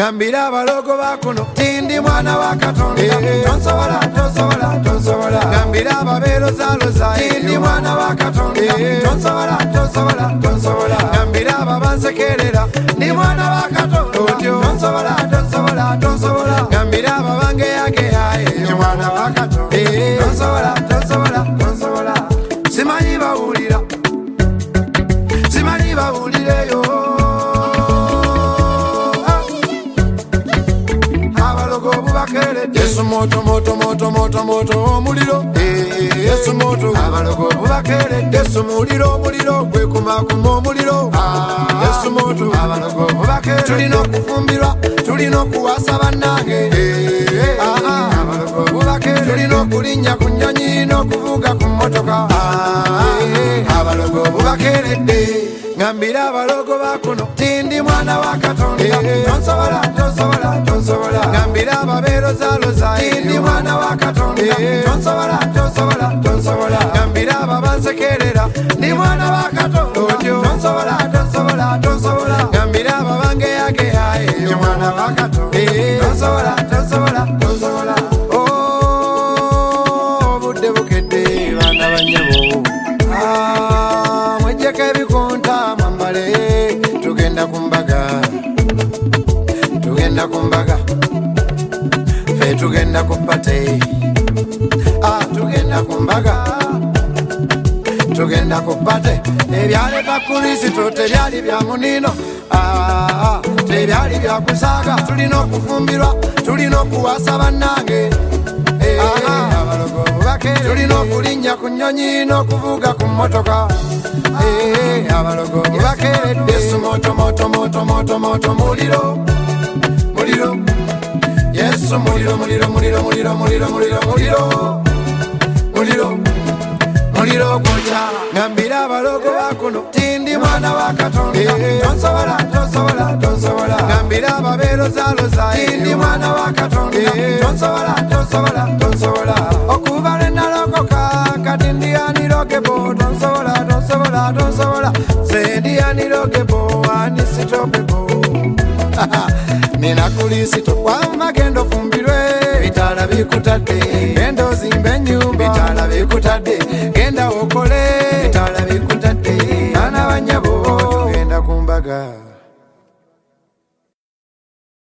Ngambira abalogo bakuno tindi mwana wa Katonda tonsobola tonsobola tonsobola ngambira ababero zaloza tindi mwana wa Katonda tonsobola tonsobola tonsobola ngambira ababansekerera ndi mwana wa Katonda tonsobola tonsobola tonsobola ngambira ababange yake yaye ndi mwana wa Katonda tonsobola tonsobola tonsobola simanyi bawulira simanyi bawulireyo Yesu moto moto moto moto moto muliro Yesu moto abalogo bubakere Yesu muliro muliro gwe kumakuma muliro Yesu moto abalogo bubakere tulino kufumbirwa tulino kuwasa bannange abalogo bubakere tulino kulinnya ku nnyonyi no kuvuga ku mmotoka abalogo bubakere ngambira abalogo bakuno tindi mwana wa Katonda tonsobola tonsobola tonsobola ngambira ababero zaloza tindi mwana wa Katonda tonsobola tonsobola tonsobola ngambira ababansekerera ndi mwana wa Katonda tonsobola tonsobola tonsobola ngambira ababange yake yaye ndi mwana wa Katonda tonsobola tonsobola tonsobola budde bukedde bana banyabo mwejjeko ebikonta mwambale tugenda kumbaga fe tugenda kupate tugenda kumbaga tugenda kupate ebyaleka Kristo tebyali bya munino tebyali bya kusaga tulina okufumbirwa tulina okuwasa bannange abalogo bubakere tulina okulinnya ku nnyonyi n'okuvuga ku mmotoka abalogo bubakere Yesu moto moto moto moto moto muliro muliro Yesu muliro muliro muliro muliro muliro muliro muliro muliro muliro gocha ngambira abalogo bakuno tindi mwana wa Katonda tonsobola tonsobola tonsobola ngambira ababero zaloza tindi mwana wa Katonda tonsobola tonsobola tonsobola okubale nalokoka kati ndiyanirokebo tonsobola tonsobola tonsobola sendiyanirokebo anisitopebo nina Kristo kwamagendo fumbirwe bitala bikutadde genda zimbe ennyumba bitala bikutadde genda okole bitala bikutadde ana banyabo tugenda kumbaga